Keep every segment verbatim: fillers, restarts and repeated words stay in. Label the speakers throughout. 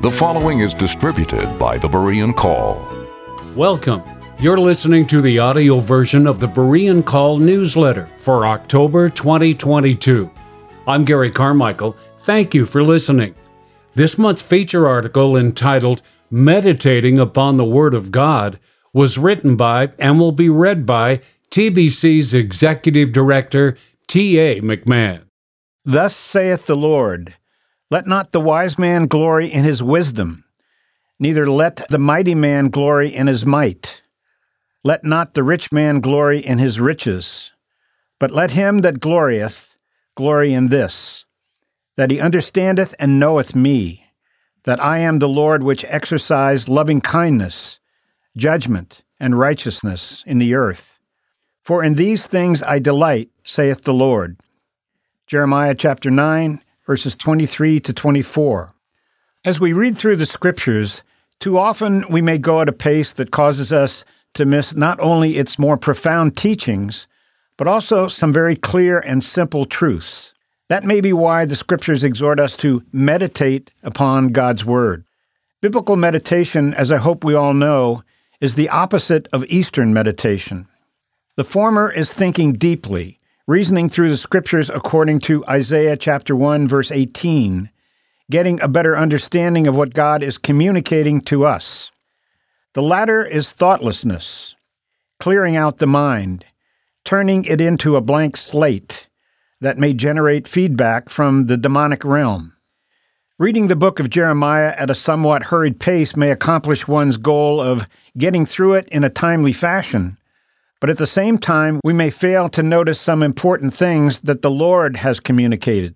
Speaker 1: The following is distributed by the Berean Call.
Speaker 2: Welcome. You're listening to the audio version of the Berean Call newsletter for October twenty twenty-two. I'm Gary Carmichael. Thank you for listening. This month's feature article, entitled Meditating Upon the Word of God, was written by and will be read by T B C's Executive Director, T A McMahon.
Speaker 3: Thus saith the Lord, let not the wise man glory in his wisdom, neither let the mighty man glory in his might. Let not the rich man glory in his riches, but let him that glorieth glory in this, that he understandeth and knoweth me, that I am the Lord which exercise loving kindness, judgment, and righteousness in the earth. For in these things I delight, saith the Lord. Jeremiah chapter nine, verses twenty-three to twenty-four. As we read through the Scriptures, too often we may go at a pace that causes us to miss not only its more profound teachings, but also some very clear and simple truths. That may be why the Scriptures exhort us to meditate upon God's Word. Biblical meditation, as I hope we all know, is the opposite of Eastern meditation. The former is thinking deeply, reasoning through the Scriptures according to Isaiah chapter one, verse eighteen, getting a better understanding of what God is communicating to us. The latter is thoughtlessness, clearing out the mind, turning it into a blank slate that may generate feedback from the demonic realm. Reading the book of Jeremiah at a somewhat hurried pace may accomplish one's goal of getting through it in a timely fashion, but at the same time, we may fail to notice some important things that the Lord has communicated.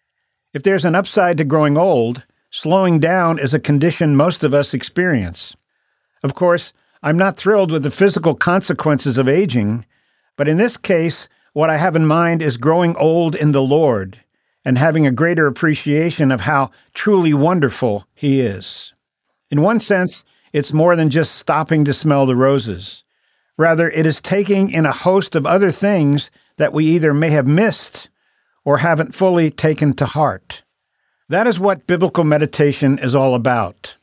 Speaker 3: If there's an upside to growing old, slowing down is a condition most of us experience. Of course, I'm not thrilled with the physical consequences of aging, but in this case, what I have in mind is growing old in the Lord and having a greater appreciation of how truly wonderful He is. In one sense, it's more than just stopping to smell the roses. Rather, it is taking in a host of other things that we either may have missed or haven't fully taken to heart. That is what biblical meditation is all about.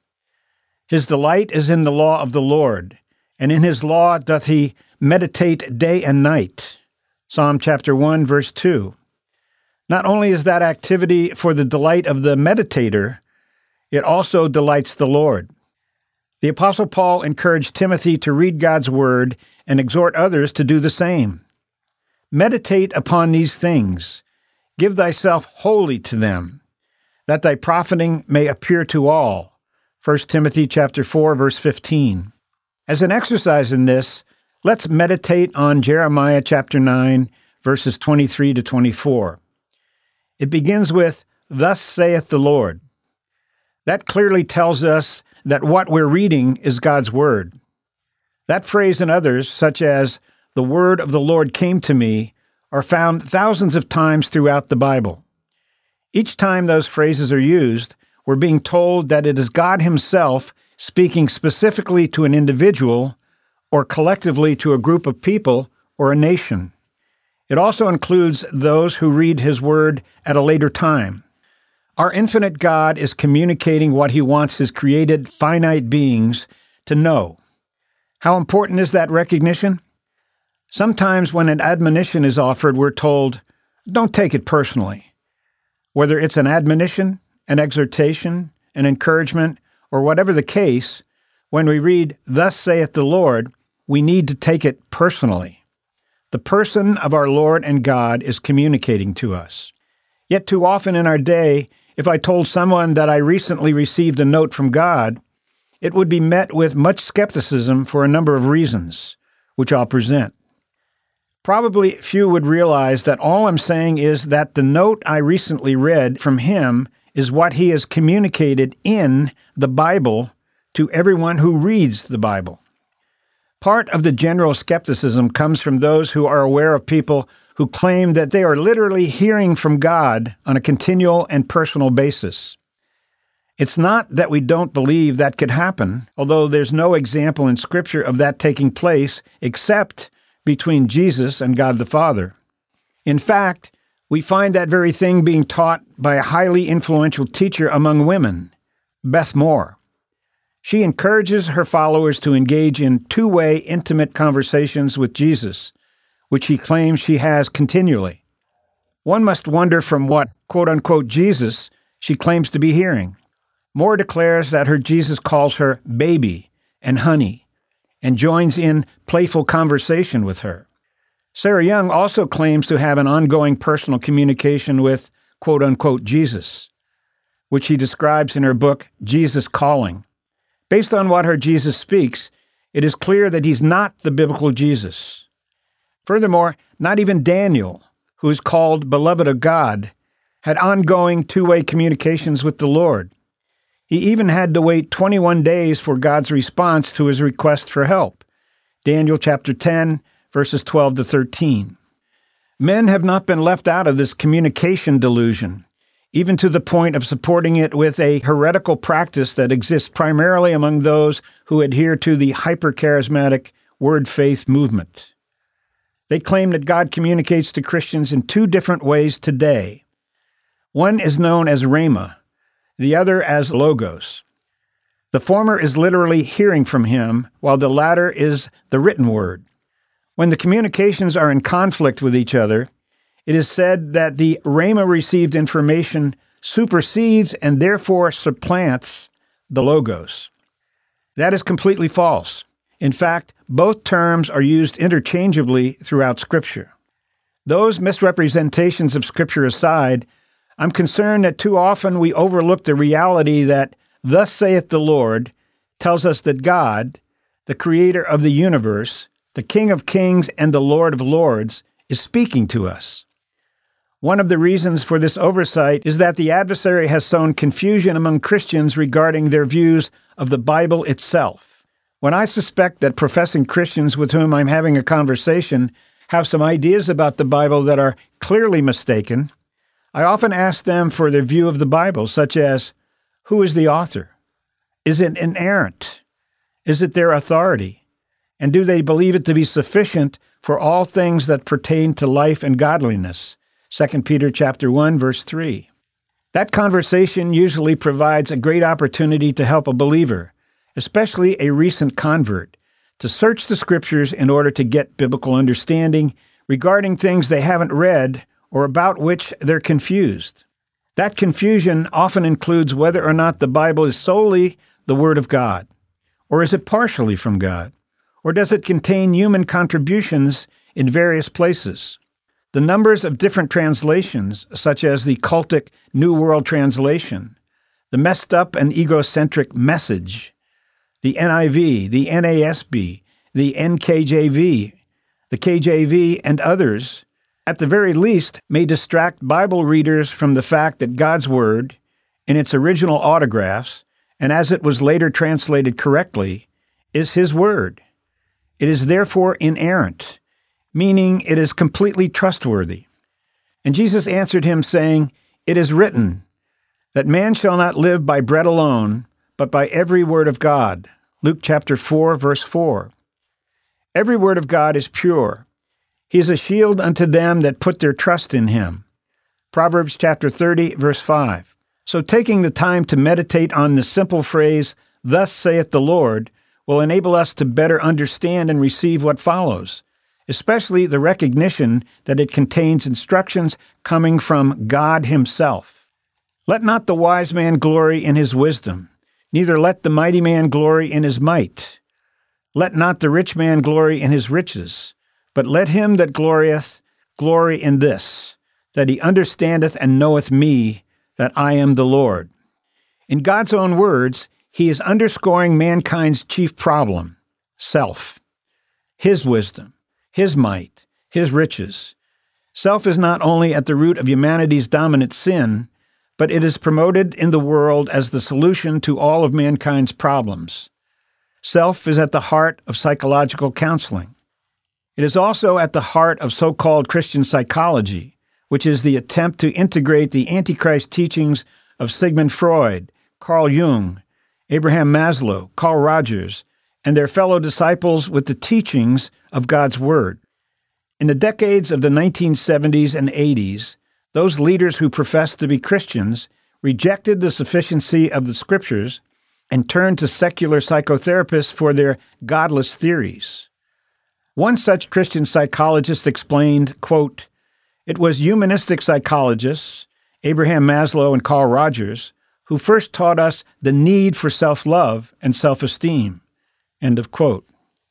Speaker 3: His delight is in the law of the Lord, and in His law doth He meditate day and night. Psalm chapter one, verse two. Not only is that activity for the delight of the meditator, it also delights the Lord. The Apostle Paul encouraged Timothy to read God's Word and exhort others to do the same. Meditate upon these things. Give thyself wholly to them, that thy profiting may appear to all. First Timothy chapter four, verse fifteen. As an exercise in this, let's meditate on Jeremiah chapter nine, verses twenty-three to twenty-four. It begins with, Thus saith the Lord. That clearly tells us that what we're reading is God's Word. That phrase and others, such as, the word of the Lord came to me, are found thousands of times throughout the Bible. Each time those phrases are used, we're being told that it is God Himself speaking specifically to an individual or collectively to a group of people or a nation. It also includes those who read His Word at a later time. Our infinite God is communicating what He wants His created, finite beings to know. How important is that recognition? Sometimes when an admonition is offered, we're told, don't take it personally. Whether it's an admonition, an exhortation, an encouragement, or whatever the case, when we read, Thus saith the Lord, we need to take it personally. The person of our Lord and God is communicating to us. Yet too often in our day, if I told someone that I recently received a note from God, it would be met with much skepticism for a number of reasons, which I'll present. Probably few would realize that all I'm saying is that the note I recently read from Him is what He has communicated in the Bible to everyone who reads the Bible. Part of the general skepticism comes from those who are aware of people who claim that they are literally hearing from God on a continual and personal basis. It's not that we don't believe that could happen, although there's no example in Scripture of that taking place except between Jesus and God the Father. In fact, we find that very thing being taught by a highly influential teacher among women, Beth Moore. She encourages her followers to engage in two-way intimate conversations with Jesus, which he claims she has continually. One must wonder from what, quote-unquote, Jesus she claims to be hearing. Moore declares that her Jesus calls her baby and honey, and joins in playful conversation with her. Sarah Young also claims to have an ongoing personal communication with, quote-unquote, Jesus, which she describes in her book, Jesus Calling. Based on what her Jesus speaks, it is clear that he's not the biblical Jesus. Furthermore, not even Daniel, who is called beloved of God, had ongoing two-way communications with the Lord. He even had to wait twenty-one days for God's response to his request for help. Daniel chapter ten, verses twelve to thirteen. Men have not been left out of this communication delusion, even to the point of supporting it with a heretical practice that exists primarily among those who adhere to the hyper-charismatic word faith movement. They claim that God communicates to Christians in two different ways today. One is known as Rhema, the other as Logos. The former is literally hearing from him, while the latter is the written word. When the communications are in conflict with each other, it is said that the Rhema received information supersedes and therefore supplants the Logos. That is completely false. In fact, both terms are used interchangeably throughout Scripture. Those misrepresentations of Scripture aside, I'm concerned that too often we overlook the reality that "Thus saith the Lord" tells us that God, the creator of the universe, the King of kings and the Lord of lords, is speaking to us. One of the reasons for this oversight is that the adversary has sown confusion among Christians regarding their views of the Bible itself. When I suspect that professing Christians with whom I'm having a conversation have some ideas about the Bible that are clearly mistaken, I often ask them for their view of the Bible, such as, who is the author? Is it inerrant? Is it their authority? And do they believe it to be sufficient for all things that pertain to life and godliness? Second Peter chapter one, verse three. That conversation usually provides a great opportunity to help a believer, especially a recent convert, to search the Scriptures in order to get biblical understanding regarding things they haven't read or about which they're confused. That confusion often includes whether or not the Bible is solely the Word of God, or is it partially from God, or does it contain human contributions in various places? The numbers of different translations, such as the cultic New World Translation, the messed up and egocentric Message, the N I V, the N A S B, the N K J V, the K J V, and others, at the very least, may distract Bible readers from the fact that God's Word, in its original autographs, and as it was later translated correctly, is His Word. It is therefore inerrant, meaning it is completely trustworthy. And Jesus answered him, saying, "It is written, that man shall not live by bread alone, but by every word of God." Luke chapter four, verse four. Every word of God is pure. He is a shield unto them that put their trust in him. Proverbs chapter thirty, verse five. So taking the time to meditate on the simple phrase, "Thus saith the Lord," will enable us to better understand and receive what follows, especially the recognition that it contains instructions coming from God Himself. Let not the wise man glory in his wisdom, neither let the mighty man glory in his might. Let not the rich man glory in his riches, but let him that glorieth glory in this, that he understandeth and knoweth me, that I am the Lord. In God's own words, He is underscoring mankind's chief problem, self, his wisdom, his might, his riches. Self is not only at the root of humanity's dominant sin, but it is promoted in the world as the solution to all of mankind's problems. Self is at the heart of psychological counseling. It is also at the heart of so-called Christian psychology, which is the attempt to integrate the Antichrist teachings of Sigmund Freud, Carl Jung, Abraham Maslow, Carl Rogers, and their fellow disciples with the teachings of God's Word. In the decades of the nineteen seventies and eighties, those leaders who professed to be Christians rejected the sufficiency of the Scriptures and turned to secular psychotherapists for their godless theories. One such Christian psychologist explained, quote, "It was humanistic psychologists, Abraham Maslow and Carl Rogers, who first taught us the need for self-love and self-esteem," end of quote.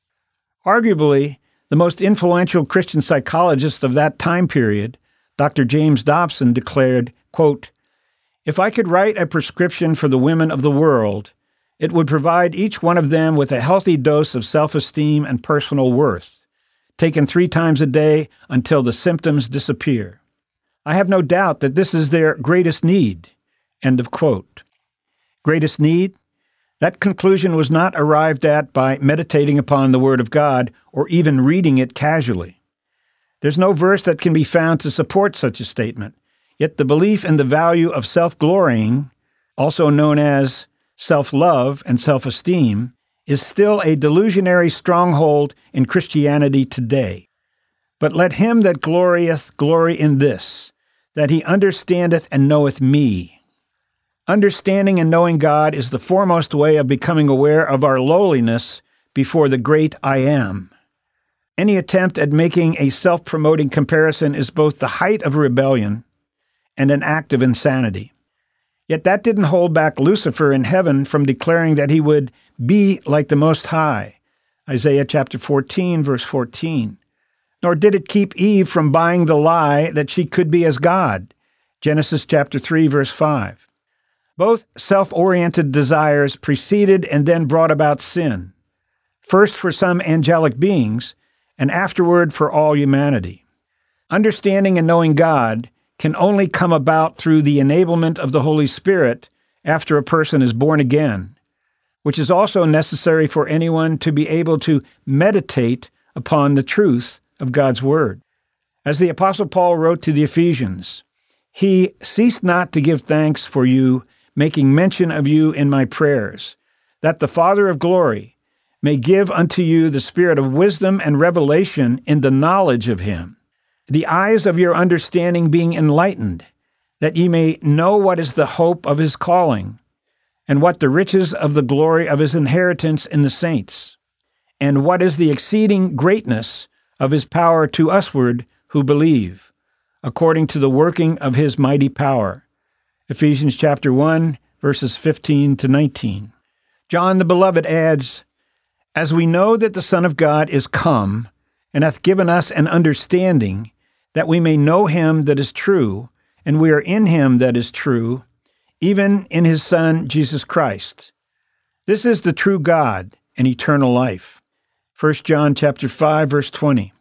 Speaker 3: Arguably, the most influential Christian psychologist of that time period, Doctor James Dobson, declared, quote, "If I could write a prescription for the women of the world, it would provide each one of them with a healthy dose of self-esteem and personal worth, taken three times a day until the symptoms disappear. I have no doubt that this is their greatest need," end of quote. Greatest need? That conclusion was not arrived at by meditating upon the Word of God or even reading it casually. There's no verse that can be found to support such a statement, yet the belief in the value of self-glorying, also known as self-love and self-esteem, is still a delusionary stronghold in Christianity today. But let him that glorieth glory in this, that he understandeth and knoweth me. Understanding and knowing God is the foremost way of becoming aware of our lowliness before the great I Am. Any attempt at making a self-promoting comparison is both the height of rebellion and an act of insanity. Yet that didn't hold back Lucifer in heaven from declaring that he would be like the Most High, Isaiah chapter fourteen, verse fourteen. Nor did it keep Eve from buying the lie that she could be as God, Genesis chapter three, verse five. Both self-oriented desires preceded and then brought about sin, first for some angelic beings, and afterward for all humanity. Understanding and knowing God can only come about through the enablement of the Holy Spirit after a person is born again, which is also necessary for anyone to be able to meditate upon the truth of God's Word. As the Apostle Paul wrote to the Ephesians, "He ceased not to give thanks for you, making mention of you in my prayers, that the Father of glory may give unto you the spirit of wisdom and revelation in the knowledge of him, the eyes of your understanding being enlightened, that ye may know what is the hope of his calling, and what the riches of the glory of his inheritance in the saints, and what is the exceeding greatness of his power to usward who believe, according to the working of his mighty power." Ephesians chapter one, verses fifteen to nineteen. John the Beloved adds, "As we know that the Son of God is come, and hath given us an understanding, that we may know him that is true, and we are in him that is true, even in his Son Jesus Christ. This is the true God and eternal life." First John chapter five, verse twenty.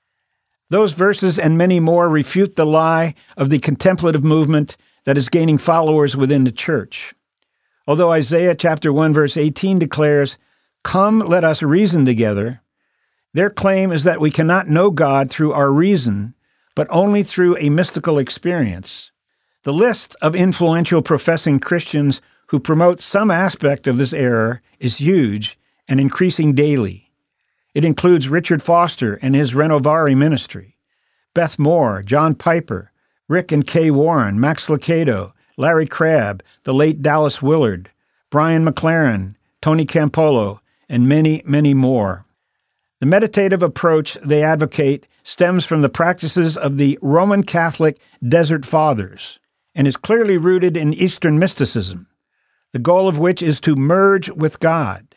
Speaker 3: Those verses and many more refute the lie of the contemplative movement that is gaining followers within the church. Although Isaiah chapter one, verse eighteen declares, "Come, let us reason together," their claim is that we cannot know God through our reason, but only through a mystical experience. The list of influential professing Christians who promote some aspect of this error is huge and increasing daily. It includes Richard Foster and his Renovari ministry, Beth Moore, John Piper, Rick and Kay Warren, Max Lucado, Larry Crabb, the late Dallas Willard, Brian McLaren, Tony Campolo, and many, many more. The meditative approach they advocate stems from the practices of the Roman Catholic Desert Fathers and is clearly rooted in Eastern mysticism, the goal of which is to merge with God.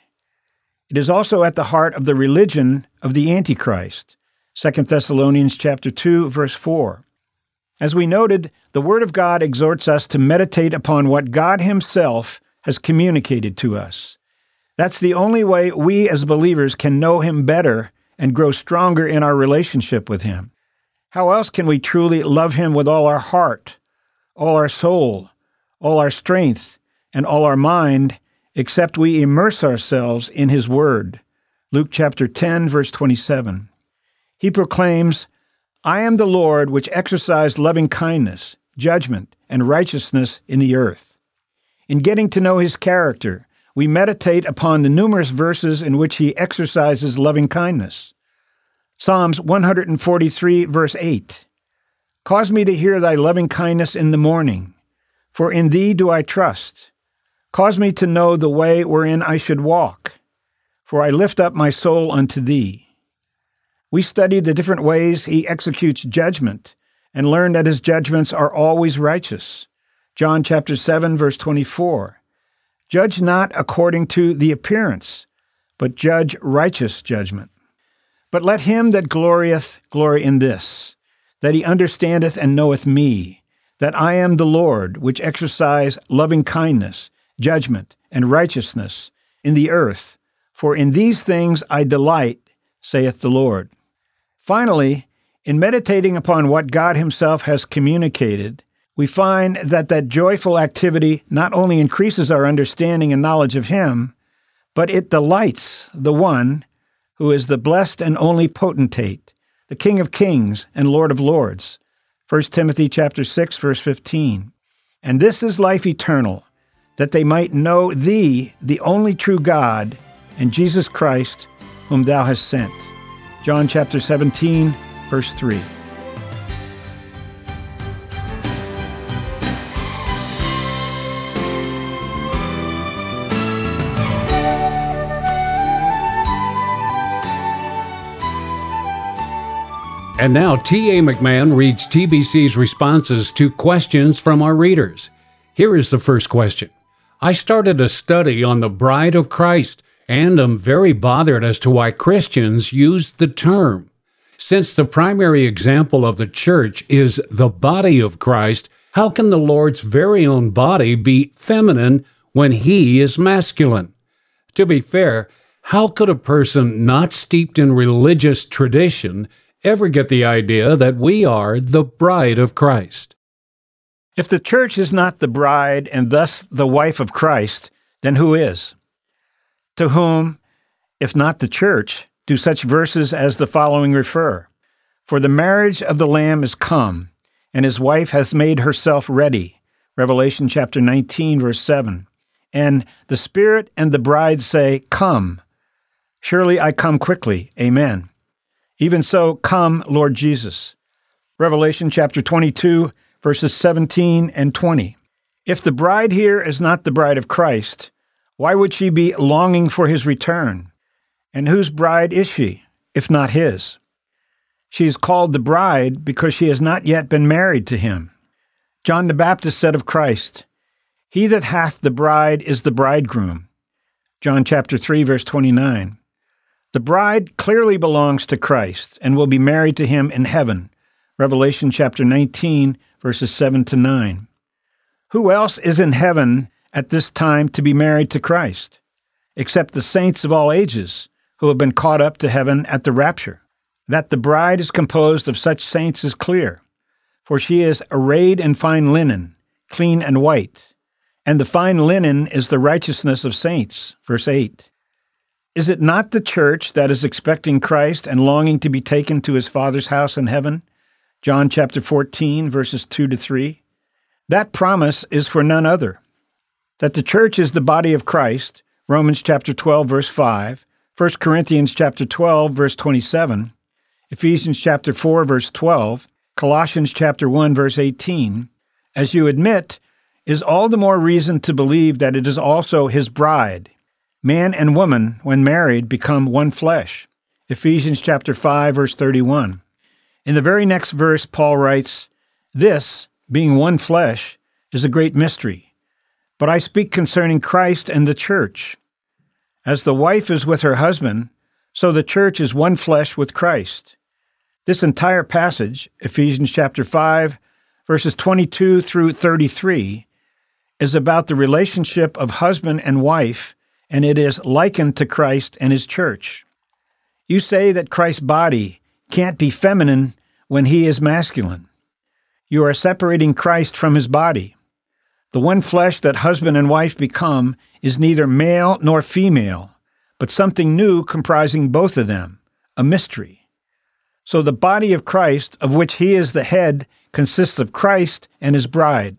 Speaker 3: It is also at the heart of the religion of the Antichrist, Second Thessalonians chapter two, verse four. As we noted, the Word of God exhorts us to meditate upon what God himself has communicated to us. That's the only way we as believers can know him better and grow stronger in our relationship with him. How else can we truly love him with all our heart, all our soul, all our strength, and all our mind, except we immerse ourselves in his word? Luke chapter ten, verse twenty-seven. He proclaims, "I am the Lord which exercised loving kindness, judgment, and righteousness in the earth." In getting to know his character, we meditate upon the numerous verses in which he exercises loving kindness. Psalms one forty-three, verse eight. "Cause me to hear thy loving kindness in the morning, For in thee do I trust. Cause me to know the way wherein I should walk, for I lift up my soul unto thee. We studied the different ways he executes judgment and learned that his judgments are always righteous. John chapter seven, verse twenty-four. Judge not according to the appearance, but judge righteous judgment. But let him that glorieth glory in this, that he understandeth and knoweth me, that I am the Lord, which exercise loving kindness, judgment, and righteousness in the earth. For in these things I delight, saith the Lord. Finally, in meditating upon what God himself has communicated, we find that that joyful activity not only increases our understanding and knowledge of him, but it delights the one who is the blessed and only potentate, the King of kings and Lord of lords. First Timothy chapter six, verse fifteen. And this is life eternal, that they might know thee, the only true God, and Jesus Christ, whom thou hast sent. John chapter seventeen, verse three.
Speaker 2: And now T A McMahon reads T B C's responses to questions from our readers. Here is the first question. I started a study on the bride of Christ, and am very bothered as to why Christians use the term. Since the primary example of the church is the body of Christ, how can the Lord's very own body be feminine when he is masculine? To be fair, how could a person not steeped in religious tradition ever get the idea that we are the bride of Christ?
Speaker 3: If the church is not the bride and thus the wife of Christ, then who is? To whom, if not the church, do such verses as the following refer? For the marriage of the Lamb is come, and his wife has made herself ready. Revelation chapter nineteen, verse seven. And the Spirit and the bride say, Come. Surely I come quickly. Amen. Even so, come, Lord Jesus. Revelation chapter twenty-two, verses seventeen and twenty. If the bride here is not the bride of Christ, why would she be longing for his return? And whose bride is she, if not his? She is called the bride because she has not yet been married to him. John the Baptist said of Christ, He that hath the bride is the bridegroom. John chapter three, verse twenty-nine. The bride clearly belongs to Christ and will be married to him in heaven. Revelation chapter nineteen, verses seven to nine. Who else is in heaven at this time to be married to Christ, except the saints of all ages who have been caught up to heaven at the rapture? That the bride is composed of such saints is clear, for she is arrayed in fine linen, clean and white, and the fine linen is the righteousness of saints. Verse eight. Is it not the church that is expecting Christ and longing to be taken to his Father's house in heaven? John chapter fourteen, verses two to three. That promise is for none other. That the church is the body of Christ, Romans chapter twelve, verse five, First Corinthians chapter twelve, verse twenty-seven, Ephesians chapter four, verse twelve, Colossians chapter one, verse eighteen, as you admit, is all the more reason to believe that it is also his bride. Man and woman, when married, become one flesh. Ephesians chapter five, verse thirty-one. In the very next verse, Paul writes, This, being one flesh, is a great mystery. But I speak concerning Christ and the church. As the wife is with her husband, so the church is one flesh with Christ. This entire passage, Ephesians chapter five, verses twenty-two through thirty-three, is about the relationship of husband and wife, and it is likened to Christ and his church. You say that Christ's body can't be feminine when he is masculine. You are separating Christ from his body. The one flesh that husband and wife become is neither male nor female, but something new comprising both of them, a mystery. So the body of Christ, of which he is the head, consists of Christ and his bride.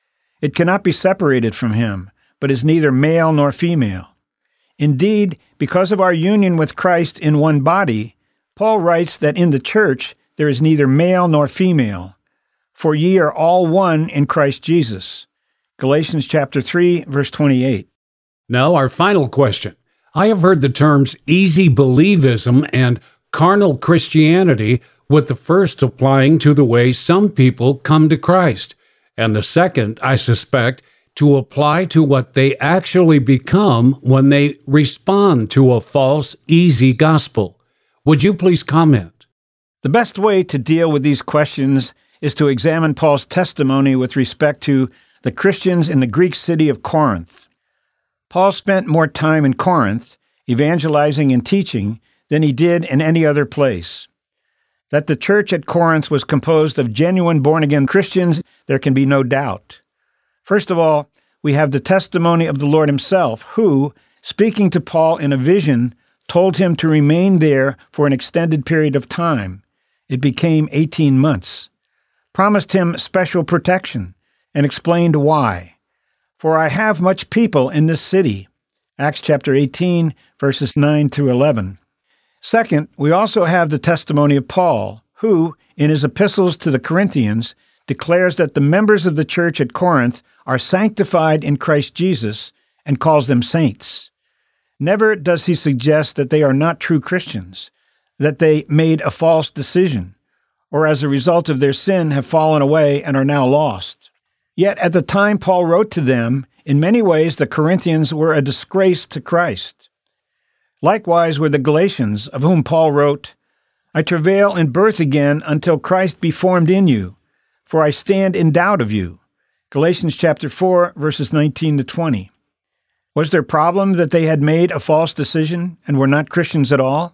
Speaker 3: It cannot be separated from him, but is neither male nor female. Indeed, because of our union with Christ in one body, Paul writes that in the church there is neither male nor female, for ye are all one in Christ Jesus. Galatians chapter three, verse twenty-eight.
Speaker 2: Now, our final question. I have heard the terms easy believism and carnal Christianity, with the first applying to the way some people come to Christ, and the second, I suspect, to apply to what they actually become when they respond to a false, easy gospel. Would you please comment?
Speaker 3: The best way to deal with these questions is to examine Paul's testimony with respect to the Christians in the Greek city of Corinth. Paul spent more time in Corinth, evangelizing and teaching, than he did in any other place. That the church at Corinth was composed of genuine born-again Christians, there can be no doubt. First of all, we have the testimony of the Lord himself, who, speaking to Paul in a vision, told him to remain there for an extended period of time. It became eighteen months. Promised him special protection, and explained why. For I have much people in this city. Acts chapter eighteen, verses nine through eleven. Second, we also have the testimony of Paul, who, in his epistles to the Corinthians, declares that the members of the church at Corinth are sanctified in Christ Jesus and calls them saints. Never does he suggest that they are not true Christians, that they made a false decision, or as a result of their sin have fallen away and are now lost. Yet at the time Paul wrote to them, in many ways the Corinthians were a disgrace to Christ. Likewise were the Galatians, of whom Paul wrote, I travail in birth again until Christ be formed in you, for I stand in doubt of you. Galatians chapter four, verses nineteen to twenty. Was their problem that they had made a false decision and were not Christians at all?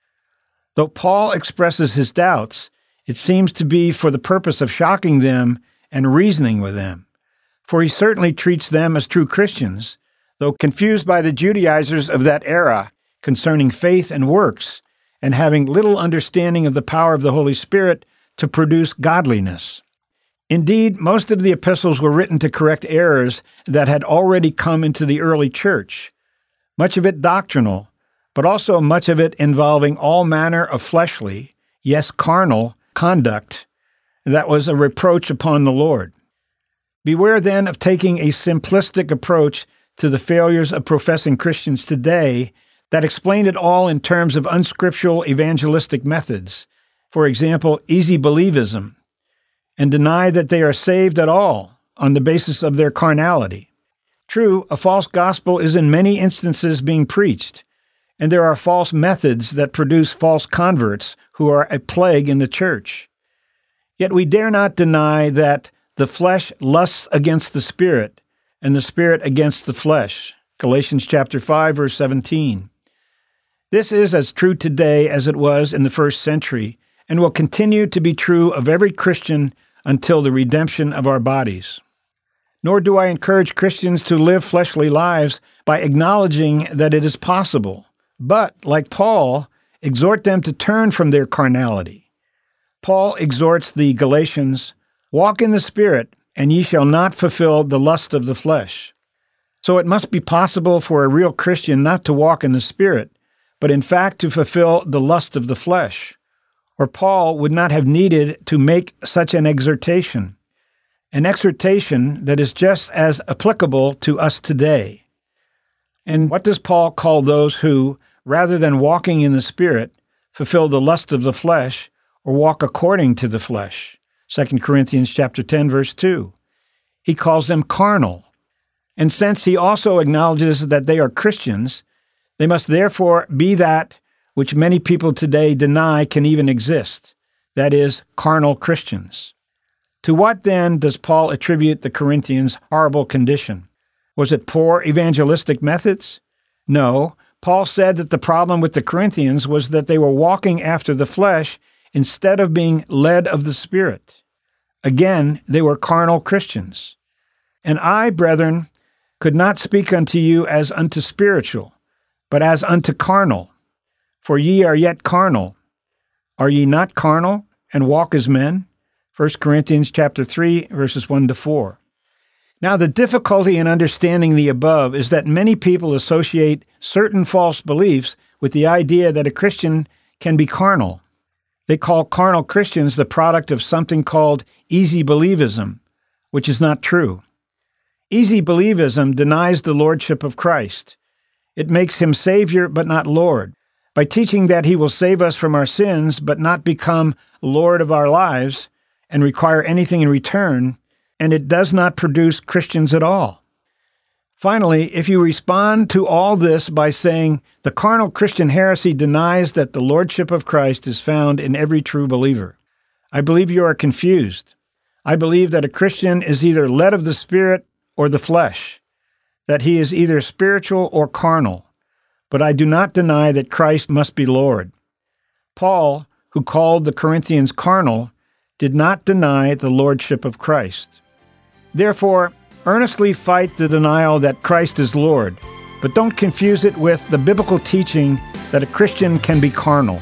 Speaker 3: Though Paul expresses his doubts, it seems to be for the purpose of shocking them and reasoning with them, for he certainly treats them as true Christians, though confused by the Judaizers of that era concerning faith and works, and having little understanding of the power of the Holy Spirit to produce godliness. Indeed, most of the epistles were written to correct errors that had already come into the early church, much of it doctrinal, but also much of it involving all manner of fleshly, yes, carnal, conduct that was a reproach upon the Lord. Beware then of taking a simplistic approach to the failures of professing Christians today that explain it all in terms of unscriptural evangelistic methods, for example, easy believism, and deny that they are saved at all on the basis of their carnality. True, a false gospel is in many instances being preached, and there are false methods that produce false converts who are a plague in the church. Yet we dare not deny that the flesh lusts against the Spirit, and the Spirit against the flesh. Galatians chapter five, verse seventeen. This is as true today as it was in the first century, and will continue to be true of every Christian until the redemption of our bodies. Nor do I encourage Christians to live fleshly lives by acknowledging that it is possible, but, like Paul, exhort them to turn from their carnality. Paul exhorts the Galatians, walk in the Spirit, and ye shall not fulfill the lust of the flesh. So it must be possible for a real Christian not to walk in the Spirit, but in fact to fulfill the lust of the flesh. Or Paul would not have needed to make such an exhortation, an exhortation that is just as applicable to us today. And what does Paul call those who, rather than walking in the Spirit, fulfill the lust of the flesh, or walk according to the flesh? Second Corinthians chapter ten, verse two. He calls them carnal. And since he also acknowledges that they are Christians, they must therefore be that which many people today deny can even exist, that is, carnal Christians. To what then does Paul attribute the Corinthians' horrible condition? Was it poor evangelistic methods? No. Paul said that the problem with the Corinthians was that they were walking after the flesh instead of being led of the Spirit. Again, they were carnal Christians. And I, brethren, could not speak unto you as unto spiritual, but as unto carnal. For ye are yet carnal. Are ye not carnal, and walk as men? First Corinthians chapter three, verses one to four. Now, the difficulty in understanding the above is that many people associate certain false beliefs with the idea that a Christian can be carnal. They call carnal Christians the product of something called easy believism, which is not true. Easy believism denies the lordship of Christ. It makes him Savior but not Lord. By teaching that he will save us from our sins but not become Lord of our lives and require anything in return, and it does not produce Christians at all. Finally, if you respond to all this by saying the carnal Christian heresy denies that the lordship of Christ is found in every true believer, I believe you are confused. I believe that a Christian is either led of the Spirit or the flesh, that he is either spiritual or carnal, but I do not deny that Christ must be Lord. Paul, who called the Corinthians carnal, did not deny the lordship of Christ. Therefore, earnestly fight the denial that Christ is Lord, but don't confuse it with the biblical teaching that a Christian can be carnal.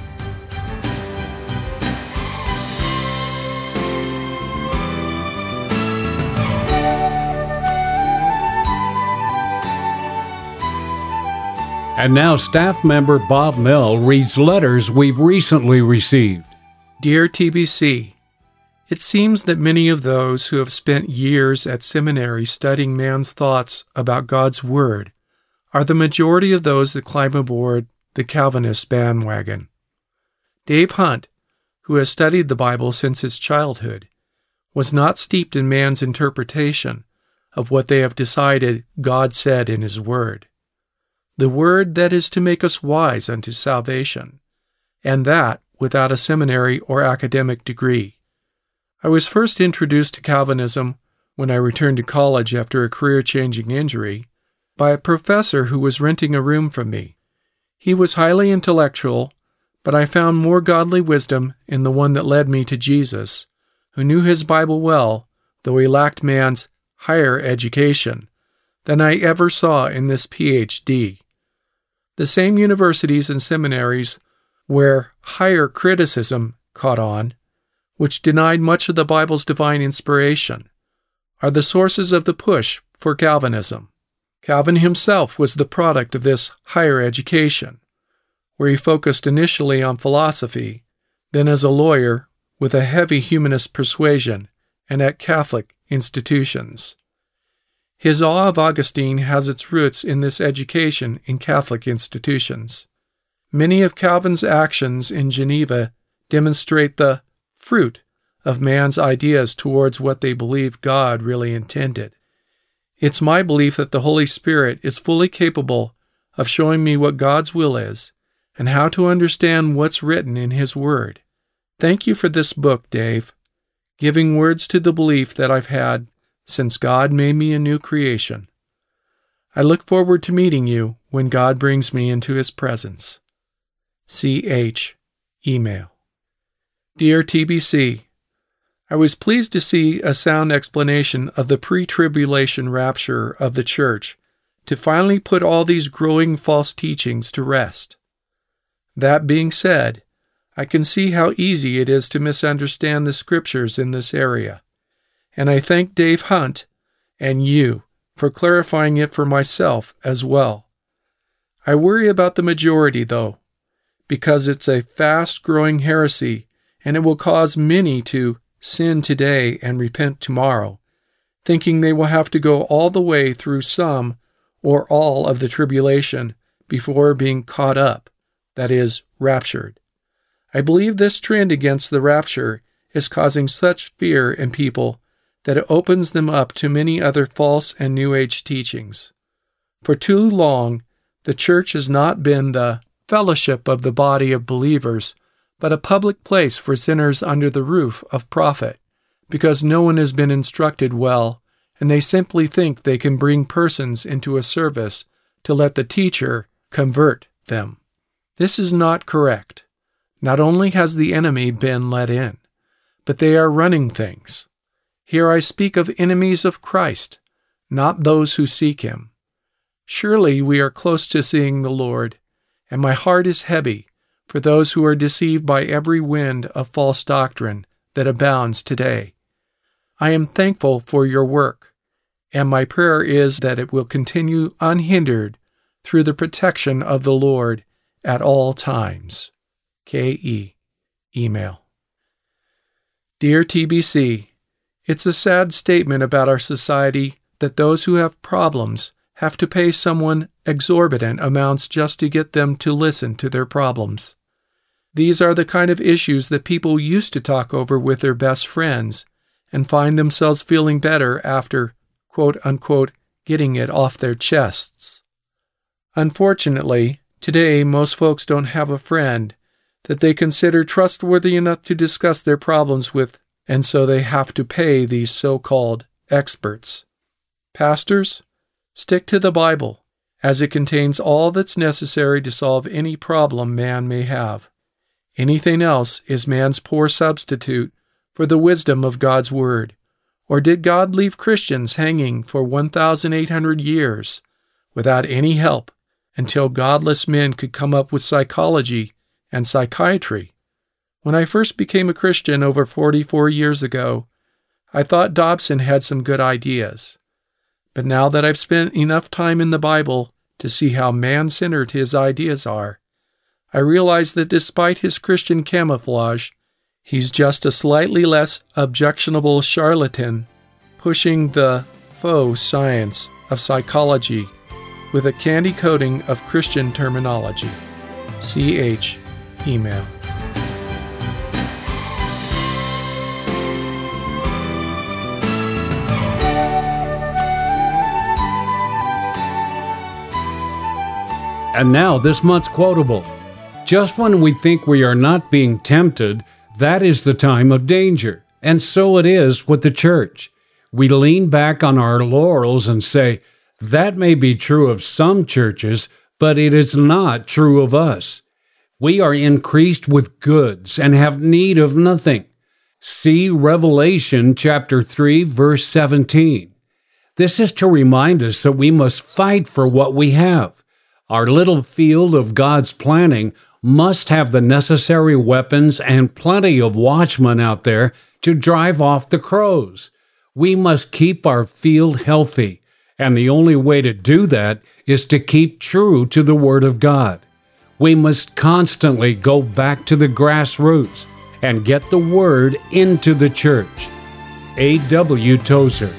Speaker 2: And now staff member Bob Mell reads letters we've recently received.
Speaker 4: Dear T B C, it seems that many of those who have spent years at seminary studying man's thoughts about God's Word are the majority of those that climb aboard the Calvinist bandwagon. Dave Hunt, who has studied the Bible since his childhood, was not steeped in man's interpretation of what they have decided God said in His Word. The Word that is to make us wise unto salvation, and that without a seminary or academic degree. I was first introduced to Calvinism when I returned to college after a career-changing injury by a professor who was renting a room from me. He was highly intellectual, but I found more godly wisdom in the one that led me to Jesus, who knew his Bible well, though he lacked man's higher education, than I ever saw in this P H D. The same universities and seminaries where higher criticism caught on, which denied much of the Bible's divine inspiration, are the sources of the push for Calvinism. Calvin himself was the product of this higher education, where he focused initially on philosophy, then as a lawyer with a heavy humanist persuasion and at Catholic institutions. His awe of Augustine has its roots in this education in Catholic institutions. Many of Calvin's actions in Geneva demonstrate the fruit of man's ideas towards what they believe God really intended. It's my belief that the Holy Spirit is fully capable of showing me what God's will is and how to understand what's written in His Word. Thank you for this book, Dave, giving words to the belief that I've had since God made me a new creation. I look forward to meeting you when God brings me into His presence. C H. Email. Dear T B C, I was pleased to see a sound explanation of the pre-tribulation rapture of the church to finally put all these growing false teachings to rest. That being said, I can see how easy it is to misunderstand the scriptures in this area, and I thank Dave Hunt and you for clarifying it for myself as well. I worry about the majority, though, because it's a fast-growing heresy, and it will cause many to sin today and repent tomorrow, thinking they will have to go all the way through some or all of the tribulation before being caught up, that is, raptured. I believe this trend against the rapture is causing such fear in people that it opens them up to many other false and New Age teachings. For too long, the church has not been the fellowship of the body of believers, but a public place for sinners under the roof of profit, because no one has been instructed well, and they simply think they can bring persons into a service to let the teacher convert them. This is not correct. Not only has the enemy been let in, but they are running things. Here I speak of enemies of Christ, not those who seek Him. Surely we are close to seeing the Lord, and my heart is heavy for those who are deceived by every wind of false doctrine that abounds today. I am thankful for your work, and my prayer is that it will continue unhindered through the protection of the Lord at all times. K E. Email. Dear T B C, it's a sad statement about our society that those who have problems have to pay someone exorbitant amounts just to get them to listen to their problems. These are the kind of issues that people used to talk over with their best friends and find themselves feeling better after, quote-unquote, getting it off their chests. Unfortunately, today most folks don't have a friend that they consider trustworthy enough to discuss their problems with, and so they have to pay these so-called experts. Pastors, stick to the Bible, as it contains all that's necessary to solve any problem man may have. Anything else is man's poor substitute for the wisdom of God's Word. Or did God leave Christians hanging for one thousand eight hundred years without any help until godless men could come up with psychology and psychiatry? When I first became a Christian over forty-four years ago, I thought Dobson had some good ideas. But now that I've spent enough time in the Bible to see how man-centered his ideas are, I realize that despite his Christian camouflage, he's just a slightly less objectionable charlatan pushing the faux science of psychology with a candy coating of Christian terminology. C H Email.
Speaker 2: And now this month's quotable. Just when we think we are not being tempted, that is the time of danger. And so it is with the church. We lean back on our laurels and say, that may be true of some churches, but it is not true of us. We are increased with goods and have need of nothing. See Revelation chapter three, verse seventeen. This is to remind us that we must fight for what we have. Our little field of God's planning must have the necessary weapons and plenty of watchmen out there to drive off the crows. We must keep our field healthy, and the only way to do that is to keep true to the Word of God. We must constantly go back to the grassroots and get the Word into the church. A W Tozer.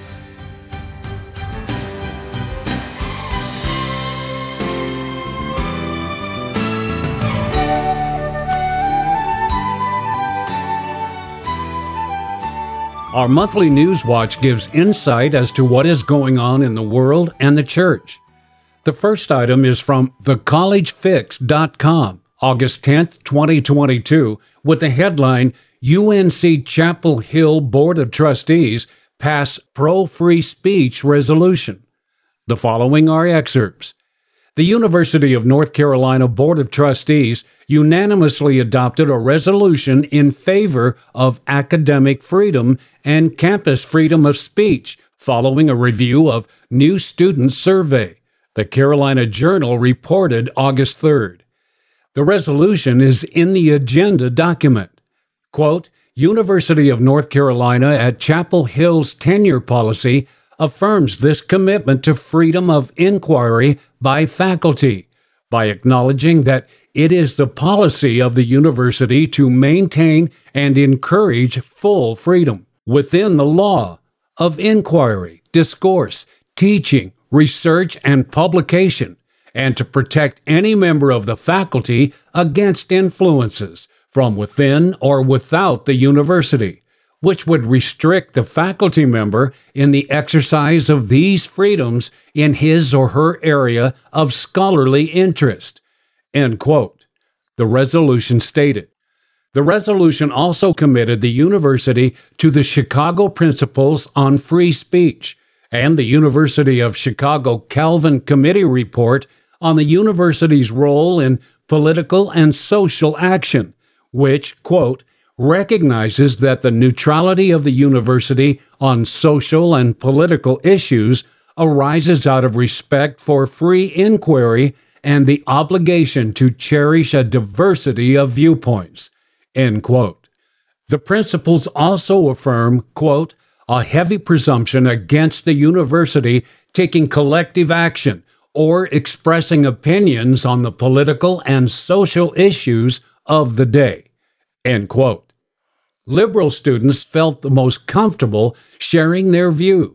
Speaker 2: Our monthly News Watch gives insight as to what is going on in the world and the church. The first item is from the college fix dot com, August tenth, twenty twenty-two, with the headline, U N C Chapel Hill Board of Trustees pass pro-free speech resolution. The following are excerpts. The University of North Carolina Board of Trustees unanimously adopted a resolution in favor of academic freedom and campus freedom of speech following a review of new student survey. The Carolina Journal reported August third. The resolution is in the agenda document. Quote, University of North Carolina at Chapel Hill's tenure policy affirms this commitment to freedom of inquiry by faculty by acknowledging that it is the policy of the university to maintain and encourage full freedom within the law of inquiry, discourse, teaching, research, and publication, and to protect any member of the faculty against influences from within or without the university, which would restrict the faculty member in the exercise of these freedoms in his or her area of scholarly interest. End quote. The resolution stated. The resolution also committed the university to the Chicago Principles on Free Speech and the University of Chicago Calvin Committee report on the university's role in political and social action, which, quote, recognizes that the neutrality of the university on social and political issues arises out of respect for free inquiry and the obligation to cherish a diversity of viewpoints, end quote. The principles also affirm, quote, a heavy presumption against the university taking collective action or expressing opinions on the political and social issues of the day, end quote. Liberal students felt the most comfortable sharing their view,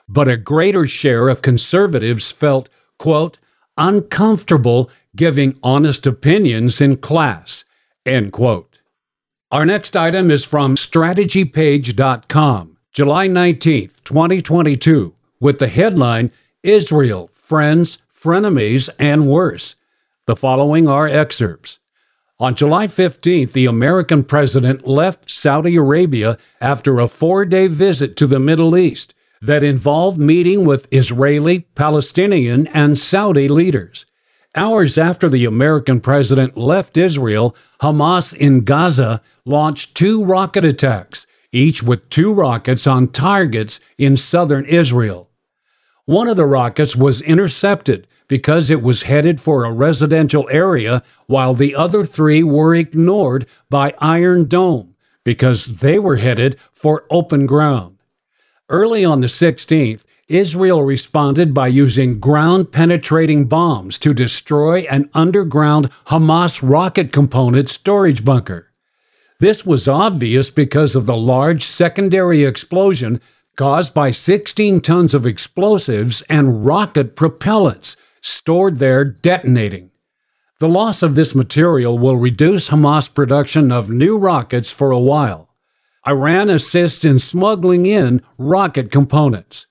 Speaker 2: but a greater share of conservatives felt, quote, uncomfortable giving honest opinions in class, end quote. Our next item is from strategy page dot com, July nineteenth, twenty twenty-two, with the headline, Israel, Friends, Frenemies, and Worse. The following are excerpts. On July fifteenth, the American president left Saudi Arabia after a four-day visit to the Middle East that involved meeting with Israeli, Palestinian, and Saudi leaders. Hours after the American president left Israel, Hamas in Gaza launched two rocket attacks, each with two rockets on targets in southern Israel. One of the rockets was intercepted because it was headed for a residential area, while the other three were ignored by Iron Dome because they were headed for open ground. Early on the sixteenth, Israel responded by using ground-penetrating bombs to destroy an underground Hamas rocket component storage bunker. This was obvious because of the large secondary explosion caused by sixteen tons of explosives and rocket propellants stored there detonating. The loss of this material will reduce Hamas production of new rockets for a while. Iran assists in smuggling in rocket components.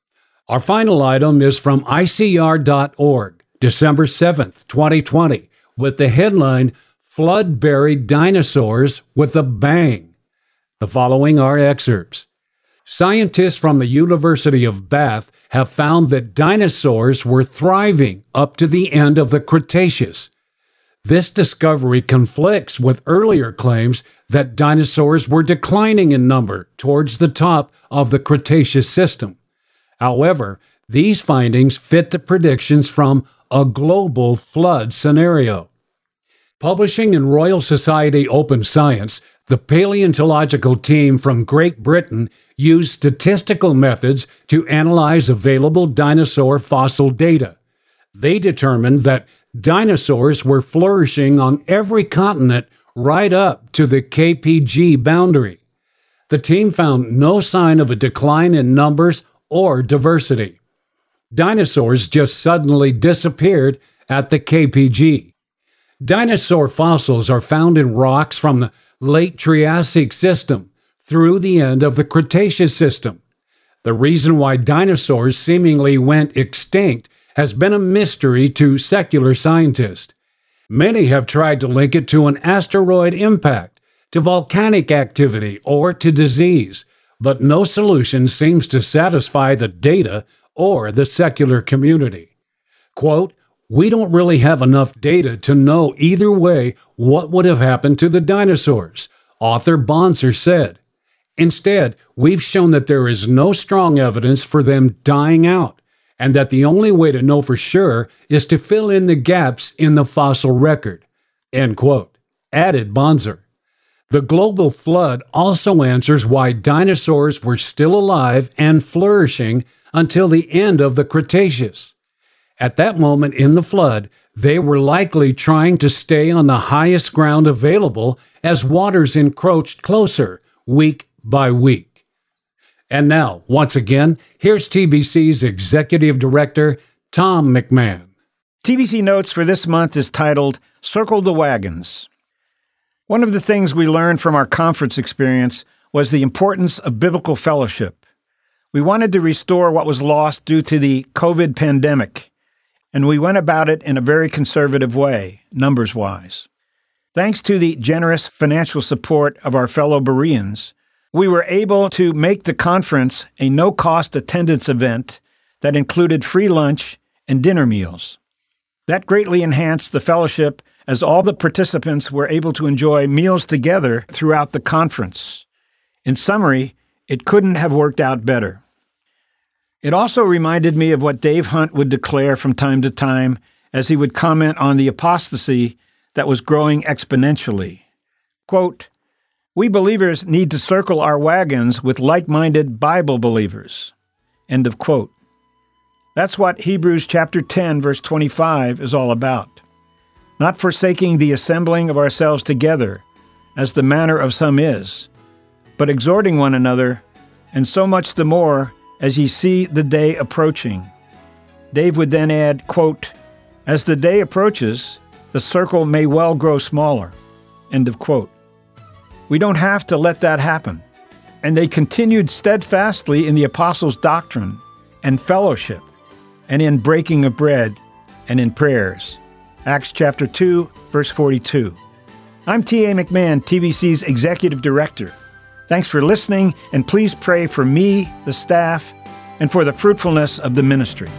Speaker 2: Our final item is from I C R dot org, December seventh, twenty twenty, with the headline, Flood Buried Dinosaurs with a Bang. The following are excerpts. Scientists from the University of Bath have found that dinosaurs were thriving up to the end of the Cretaceous. This discovery conflicts with earlier claims that dinosaurs were declining in number towards the top of the Cretaceous system. However, these findings fit the predictions from a global flood scenario. Publishing in Royal Society Open Science, the paleontological team from Great Britain used statistical methods to analyze available dinosaur fossil data. They determined that dinosaurs were flourishing on every continent right up to the K P G boundary. The team found no sign of a decline in numbers or diversity. Dinosaurs just suddenly disappeared at the K P G. Dinosaur fossils are found in rocks from the late Triassic system through the end of the Cretaceous system. The reason why dinosaurs seemingly went extinct has been a mystery to secular scientists. Many have tried to link it to an asteroid impact, to volcanic activity, or to disease, but no solution seems to satisfy the data or the secular community. Quote, we don't really have enough data to know either way what would have happened to the dinosaurs, author Bonser said. Instead, we've shown that there is no strong evidence for them dying out, and that the only way to know for sure is to fill in the gaps in the fossil record, end quote, added Bonser. The global flood also answers why dinosaurs were still alive and flourishing until the end of the Cretaceous. At that moment in the flood, they were likely trying to stay on the highest ground available as waters encroached closer, week by week. And now, once again, here's T B C's Executive Director, Tom McMahon.
Speaker 3: T B C Notes for this month is titled Circle the Wagons. One of the things we learned from our conference experience was the importance of biblical fellowship. We wanted to restore what was lost due to the COVID pandemic, and we went about it in a very conservative way, numbers-wise. Thanks to the generous financial support of our fellow Bereans, we were able to make the conference a no-cost attendance event that included free lunch and dinner meals. That greatly enhanced the fellowship as all the participants were able to enjoy meals together throughout the conference. In summary, it couldn't have worked out better. It also reminded me of what Dave Hunt would declare from time to time as he would comment on the apostasy that was growing exponentially. Quote, we believers need to circle our wagons with like-minded Bible believers. End of quote. That's what Hebrews chapter ten, verse twenty-five is all about. Not forsaking the assembling of ourselves together, as the manner of some is, but exhorting one another, and so much the more as ye see the day approaching. Dave would then add, quote, as the day approaches, the circle may well grow smaller, end of quote. We don't have to let that happen. And they continued steadfastly in the apostles' doctrine and fellowship, and in breaking of bread, and in prayers. Acts chapter two, verse forty-two. I'm T A McMahon, T B C's Executive Director. Thanks for listening, and please pray for me, the staff, and for the fruitfulness of the ministry.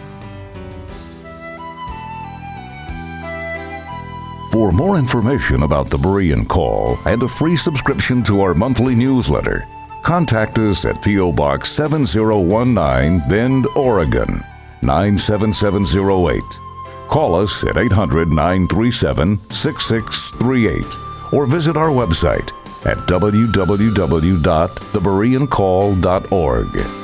Speaker 1: For more information about the Berean Call and a free subscription to our monthly newsletter, contact us at P O. Box seven zero one nine, Bend, Oregon, nine seven seven zero eight. Call us at eight hundred, nine three seven, six six three eight or visit our website at w w w dot the berean call dot org.